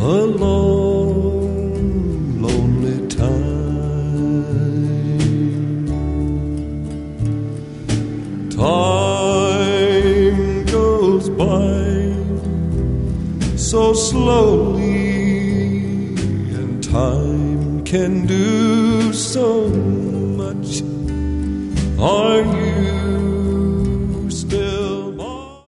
a long, lonely time. Time goes by so slowly, and time can do so much. Are you